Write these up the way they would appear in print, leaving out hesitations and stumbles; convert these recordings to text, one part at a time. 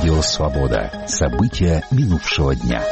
Радио «Свобода». События минувшего дня.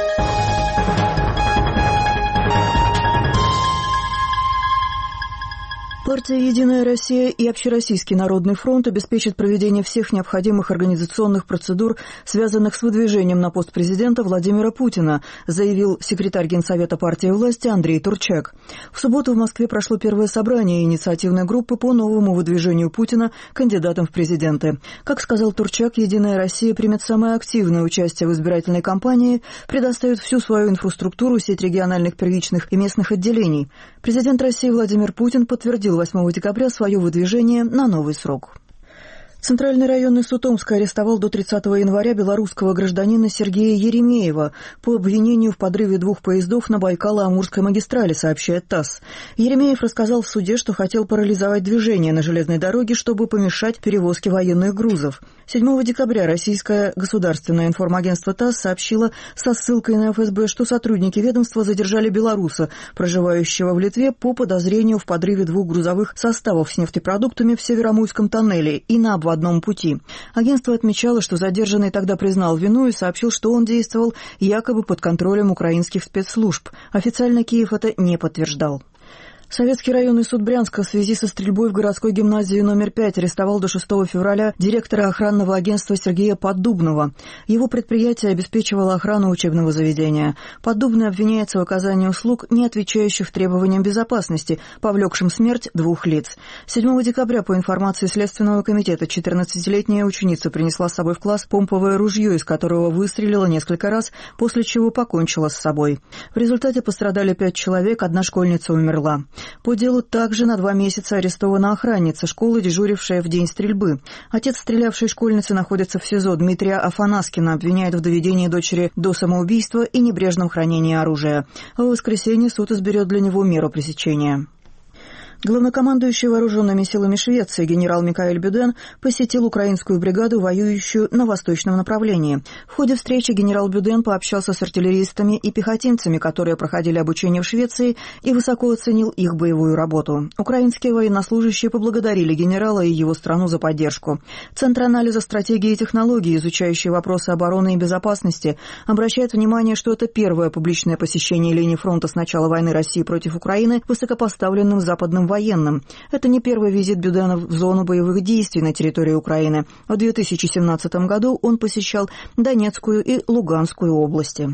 Партия «Единая Россия» и Общероссийский народный фронт обеспечат проведение всех необходимых организационных процедур, связанных с выдвижением на пост президента Владимира Путина, заявил секретарь Генсовета партии власти Андрей Турчак. В субботу в Москве прошло первое собрание инициативной группы по новому выдвижению Путина кандидатом в президенты. Как сказал Турчак, «Единая Россия» примет самое активное участие в избирательной кампании, предоставит всю свою инфраструктуру, сеть региональных первичных и местных отделений. Президент России Владимир Путин подтвердил 8 декабря свое выдвижение на новый срок. Центральный районный суд Омска арестовал до 30 января белорусского гражданина Сергея Еремеева по обвинению в подрыве 2 поездов на Байкало-Амурской магистрали, сообщает ТАСС. Еремеев рассказал в суде, что хотел парализовать движение на железной дороге, чтобы помешать перевозке военных грузов. 7 декабря российское государственное информагентство ТАСС сообщило со ссылкой на ФСБ, что сотрудники ведомства задержали белоруса, проживающего в Литве, по подозрению в подрыве 2 грузовых составов с нефтепродуктами в Северомуйском тоннеле и на обводном пути. Агентство отмечало, что задержанный тогда признал вину и сообщил, что он действовал якобы под контролем украинских спецслужб. Официально Киев это не подтверждал. Советский районный суд Брянска в связи со стрельбой в городской гимназии номер 5 арестовал до 6 февраля директора охранного агентства Сергея Поддубного. Его предприятие обеспечивало охрану учебного заведения. Поддубный обвиняется в оказании услуг, не отвечающих требованиям безопасности, повлекшим смерть 2 лиц. 7 декабря, по информации Следственного комитета, 14-летняя ученица принесла с собой в класс помповое ружье, из которого выстрелила несколько раз, после чего покончила с собой. В результате пострадали 5 человек, 1 школьница умерла. По делу также на 2 месяца арестована охранница школы, дежурившая в день стрельбы. Отец стрелявшей школьницы находится в СИЗО. Дмитрия Афанаскина обвиняют в доведении дочери до самоубийства и небрежном хранении оружия. В воскресенье суд изберет для него меру пресечения. Главнокомандующий вооруженными силами Швеции генерал Микаэль Бюден посетил украинскую бригаду, воюющую на восточном направлении. В ходе встречи генерал Бюден пообщался с артиллеристами и пехотинцами, которые проходили обучение в Швеции, и высоко оценил их боевую работу. Украинские военнослужащие поблагодарили генерала и его страну за поддержку. Центр анализа стратегии и технологий, изучающий вопросы обороны и безопасности, обращает внимание, что это первое публичное посещение линии фронта с начала войны России против Украины высокопоставленным западным военным. Это не первый визит Бюдена в зону боевых действий на территории Украины. В 2017 году он посещал Донецкую и Луганскую области.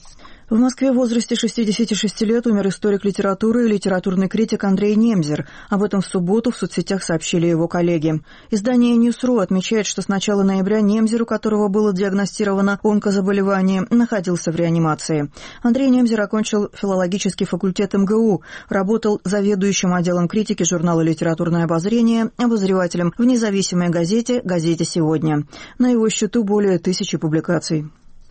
В Москве в возрасте 66 лет умер историк литературы и литературный критик Андрей Немзер. Об этом в субботу в соцсетях сообщили его коллеги. Издание News.ru отмечает, что с начала ноября Немзер, у которого было диагностировано онкозаболевание, находился в реанимации. Андрей Немзер окончил филологический факультет МГУ, работал заведующим отделом критики журнала «Литературное обозрение», обозревателем в независимой газете «Сегодня». На его счету более 1000 публикаций.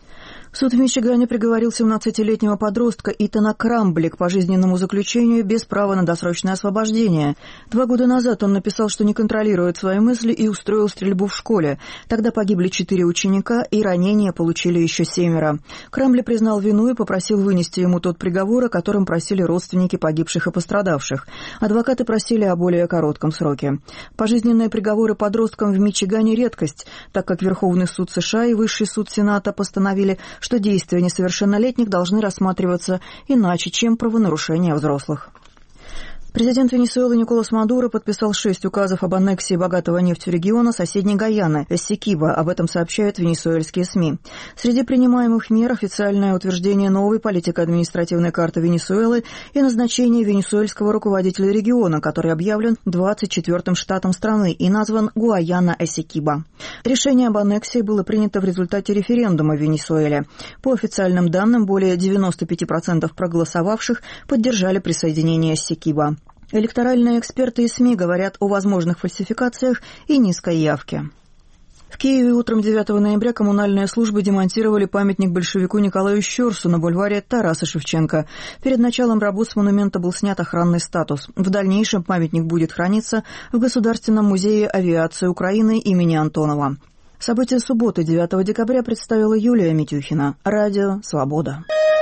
Суд в Мичигане приговорил 17-летнего подростка Итана Крамбли к пожизненному заключению без права на досрочное освобождение. 2 года назад он написал, что не контролирует свои мысли, и устроил стрельбу в школе. Тогда погибли 4 ученика, и ранения получили еще 7. Крамбли признал вину и попросил вынести ему тот приговор, о котором просили родственники погибших и пострадавших. Адвокаты просили о более коротком сроке. Пожизненные приговоры подросткам в Мичигане – редкость, так как Верховный суд США и Высший суд Сената постановили, что действия несовершеннолетних должны рассматриваться иначе, чем правонарушения взрослых. Президент Венесуэлы Николас Мадуро подписал 6 указов об аннексии богатого нефтью региона соседней Гайаны, Эссекиба. Об этом сообщают венесуэльские СМИ. Среди принимаемых мер официальное утверждение новой политико-административной карты Венесуэлы и назначение венесуэльского руководителя региона, который объявлен 24-м штатом страны и назван Гуаяна-Эссекиба. Решение об аннексии было принято в результате референдума в Венесуэле. По официальным данным, более 95% проголосовавших поддержали присоединение Эссекиба. Электоральные эксперты и СМИ говорят о возможных фальсификациях и низкой явке. В Киеве утром 9 ноября коммунальные службы демонтировали памятник большевику Николаю Щерсу на бульваре Тараса Шевченко. Перед началом работ с монумента был снят охранный статус. В дальнейшем памятник будет храниться в Государственном музее авиации Украины имени Антонова. События субботы 9 декабря представила Юлия Митюхина. Радио «Свобода».